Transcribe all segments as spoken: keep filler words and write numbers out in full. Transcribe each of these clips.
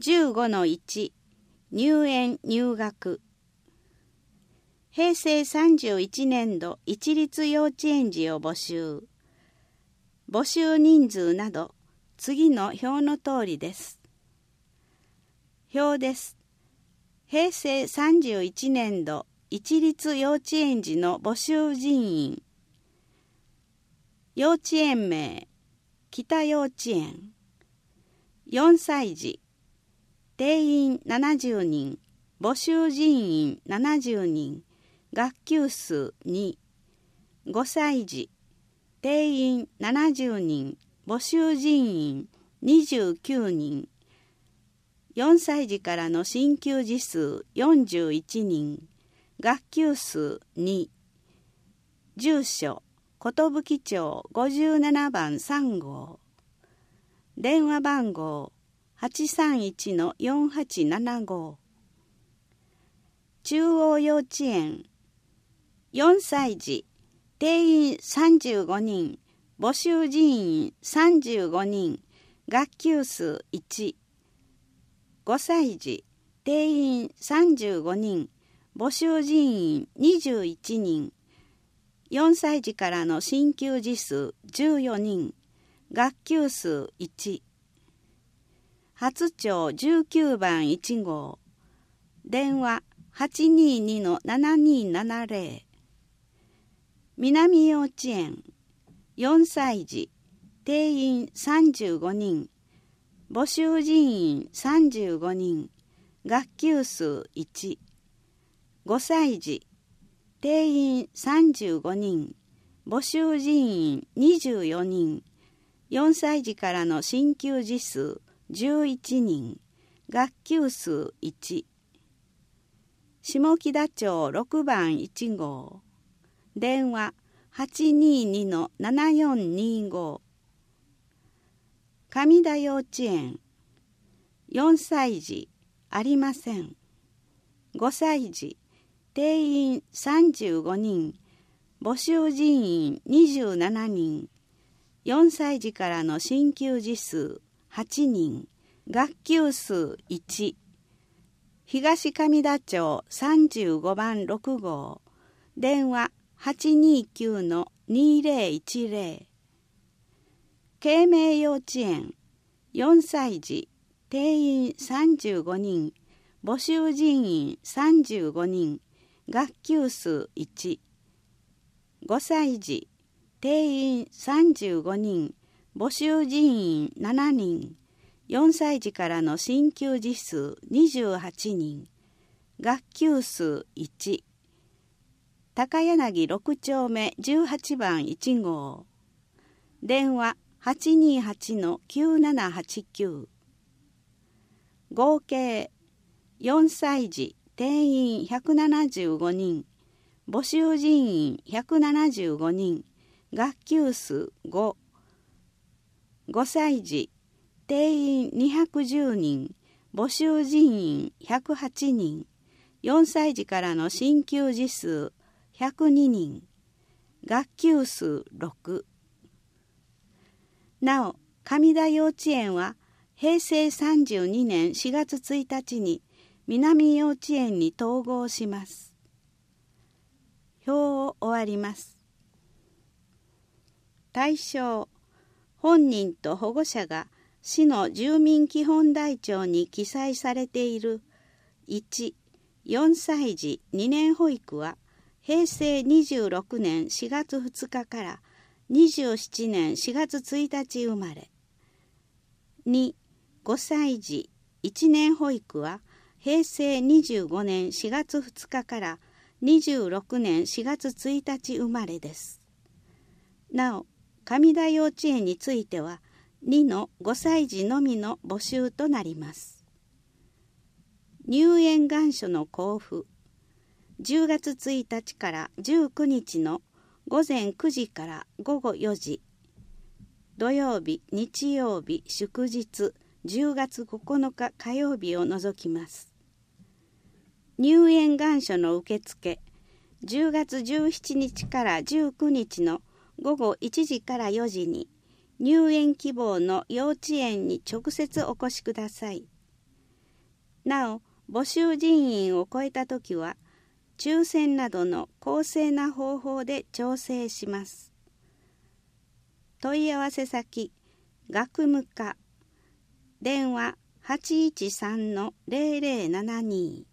じゅうごのいち 入園入学。平成さんじゅういちねんど一律幼稚園児を募集。募集人数など次の表の通りです。表です。平成さんじゅういちねんど一律幼稚園児の募集人員。幼稚園名、北幼稚園。よんさい児、定員ななじゅうにん、募集人員ななじゅうにん、学級数に。ごさい児、定員ななじゅうにん、募集人員にじゅうきゅうにん。よんさい児からの新旧児数よんじゅういちにん、学級数に。住所、寿町ごじゅうななばんさんごう。電話番号 はちさんいちのよんはちななご。中央幼稚園。よんさい児、定員さんじゅうごにん、募集人員さんじゅうごにん、学級数いち。ごさい児、定員さんじゅうごにん、募集人員にじゅういちにん。よんさい児からの新旧児数じゅうよにん、学級数いち。初町じゅうきゅうばんいちごう。電話 はちにーにのななにーななぜろ。南幼稚園。よんさい児、定員さんじゅうごにん、募集人員さんじゅうごにん、学級数いち。ごさい児、定員さんじゅうごにん、募集人員にじゅうよにん。よんさい児からの新旧児数じゅういちにん、学級数いち。下木田町ろくばんいちごう。電話 はちにーにのななよんにご。上田幼稚園。よんさい児、ありません。ごさい児、定員さんじゅうごにん、募集人員にじゅうななにん。よんさい児からの新旧児数はちにん、学級数いち。東上田町さんじゅうごばんろくごう。電話 はちにーきゅうのにぜろいちぜろ。慶明幼稚園。よんさい児、定員さんじゅうごにん、募集人員さんじゅうごにん、学級数いち。ごさい児、定員さんじゅうごにん、募集人員ななにん。よんさい児からの新旧児数にじゅうはちにん、学級数いち。高柳ろくちょうめじゅうはちばんいちごう。電話 はちにーはちのきゅうななはちきゅう。合計よんさい児、定員ひゃくななじゅうごにん、募集人員ひゃくななじゅうごにん、学級数ご。ごさい児、定員にひゃくじゅうにん、募集人員ひゃくはちにん。よんさい児からの新旧児数ひゃくににん、学級数ろく。なお、上田幼稚園は平成さんじゅうにねんしがつついたちに南幼稚園に統合します。表を終わります。対象、本人と保護者が市の住民基本台帳に記載されているいち、よんさい児にねん保育は平成にじゅうろくねんしがつふつかからにじゅうななねんしがつついたち生まれ。に、ごさい児いちねん保育は平成にじゅうごねんしがつふつかからにじゅうろくねんしがつついたち生まれです。なお、上田幼稚園についてはにのごさい児のみの募集となります。入園願書の交付。じゅうがつついたちからじゅうくにちのごぜんくじからごごよじ。土曜日、日曜日、祝日、じゅうがつここのか火曜日を除きます。入園願書の受付。じゅうがつじゅうしちにちからじゅうくにちのごごいちじからよじに入園希望の幼稚園に直接お越しください。 なお、募集人員を超えたときは、抽選などの公正な方法で調整します。問い合わせ先、学務課、電話 はちいちさんのゼロゼロななに。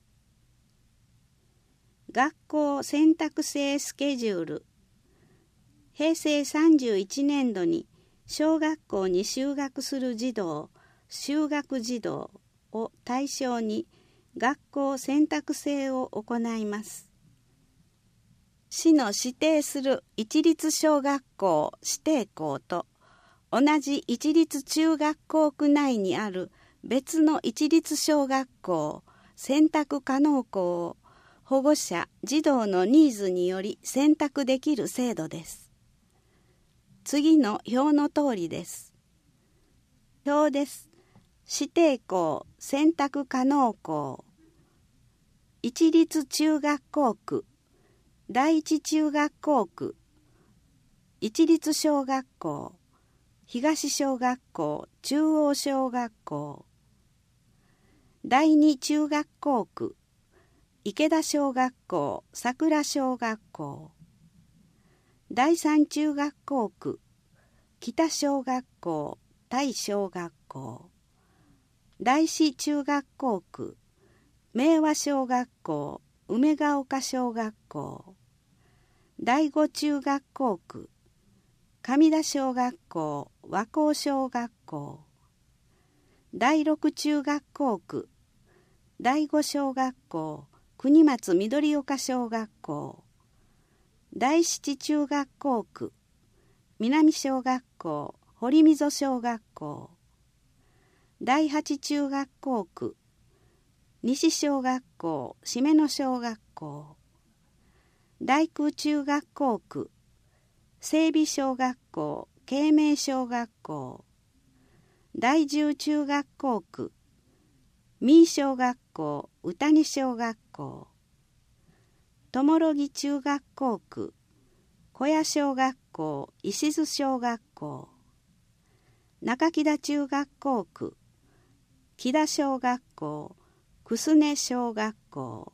学校選択制スケジュール。へいせいさんじゅういちねんどに小学校に就学する児童、就学児童を対象に学校選択制を行います。市の指定する一律小学校指定校と同じ一律中学校区内にある別の一律小学校選択可能校を保護者・児童のニーズにより選択できる制度です。次の表の通りです。表です。指定校選択可能校、一律中学校区、第一中学校区、一律小学校、東小学校、中央小学校、第二中学校区、池田小学校、桜小学校、第三中学校区、北小学校、大小学校、第四中学校区、明和小学校、梅ヶ丘小学校、第五中学校区、上田小学校、和光小学校、第六中学校区、第五小学校、国松緑岡小学校、第七中学校区、南小学校、堀溝小学校、第八中学校区、西小学校、締野小学校、第九中学校区、整備小学校、慶明小学校、第十中学校区、三井小学校、宇谷小学校、友呂木中学校区、小谷小学校、石津小学校、中木田中学校区、木田小学校、楠根小学校。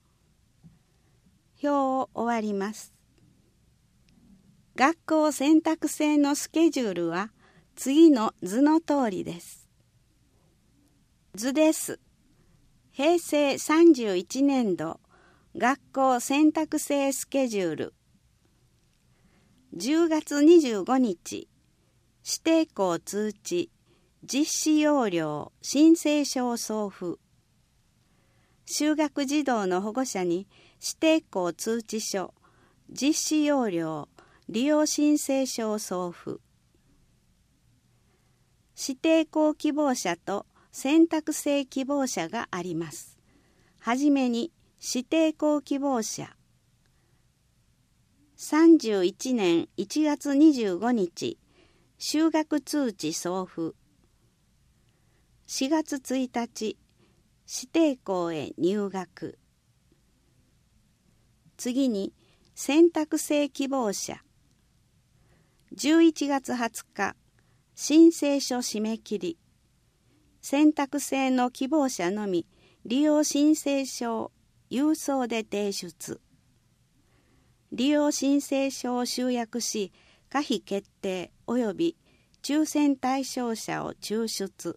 表を終わります。学校選択制のスケジュールは次の図の通りです。図です。へいせいさんじゅういちねんど学校選択制スケジュール。じゅうがつにじゅうごにち、指定校通知、実施要領、申請書送付。就学児童の保護者に指定校通知書、実施要領、利用申請書を送付。指定校希望者と選択制希望者があります。はじめに指定校希望者。さんじゅういちねんいちがつにじゅうごにち、就学通知送付。しがつついたち、指定校へ入学。次に選択制希望者。じゅういちがつはつか、申請書締め切り。選択制の希望者のみ利用申請書を郵送で提出。利用申請書を集約し、可否決定及び抽選対象者を抽出。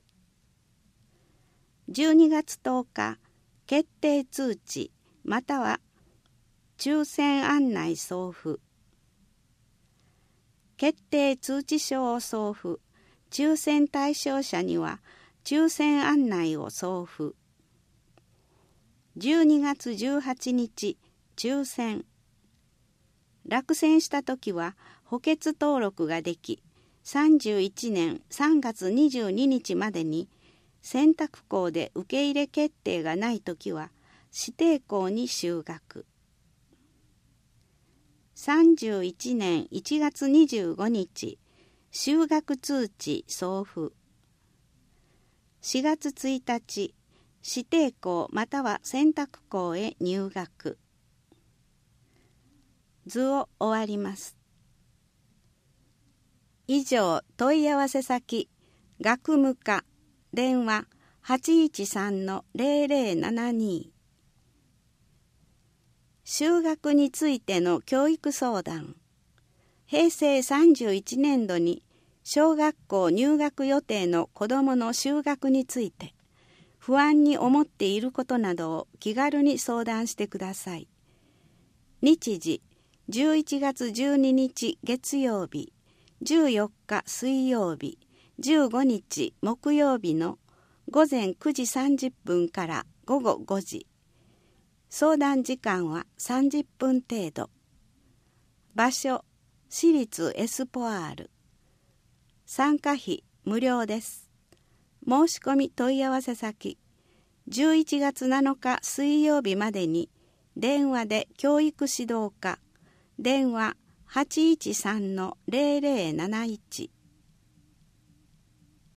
じゅうにがつとおか、決定通知または抽選案内送付。決定通知書を送付。抽選対象者には抽選案内を送付。じゅうにがつじゅうはちにち、抽選。落選したときは補欠登録ができ、さんじゅういちねんさんがつにじゅうににちまでに選択校で受け入れ決定がないときは指定校に就学。さんじゅういちねんいちがつにじゅうごにち、就学通知送付。しがつついたち、指定校または選択校へ入学。図を終わります。以上、問い合わせ先、学務課、電話はちいちさんのゼロゼロななに。就学についての教育相談。へいせいさんじゅういちねんどに小学校入学予定の子どもの就学について不安に思っていることなどを気軽に相談してください。日時じゅういちがつじゅうににち月曜日、じゅうよっか水曜日、じゅうごにち木曜日のごぜんくじさんじゅっぷんからごごごじ。相談時間はさんじゅっぷん程度。場所、私立エスポアール。参加費無料です。申し込み問い合わせ先、じゅういちがつなのか水曜日までに電話で教育指導課、電話はちいちさんのゼロゼロなないち。